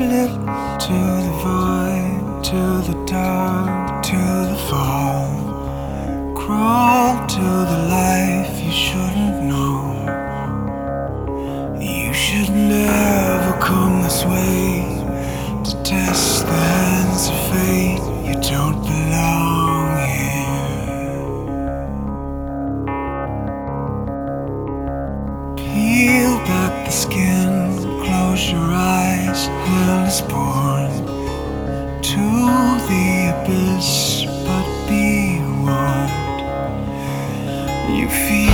slip to the void, to the dark, to the fall. Crawl to the life you shouldn't know. You should never come this way to test the hands of fate. You don't belong here. Peel back the skin, close your eyes. Hell is born to the abyss, but be warned. You feel